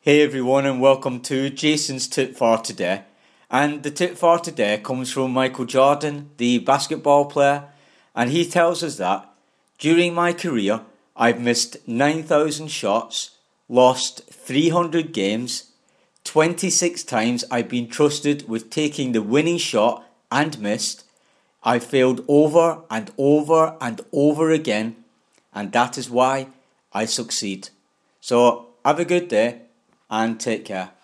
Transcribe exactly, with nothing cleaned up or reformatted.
Hey everyone, and welcome to Jason's Tip for Today. And the tip for today comes from Michael Jordan, the basketball player, and he tells us that during my career I've missed nine thousand shots, lost three hundred games, twenty-six times I've been trusted with taking the winning shot and missed. I failed over and over and over again, and that is why I succeed. So have a good day and take care.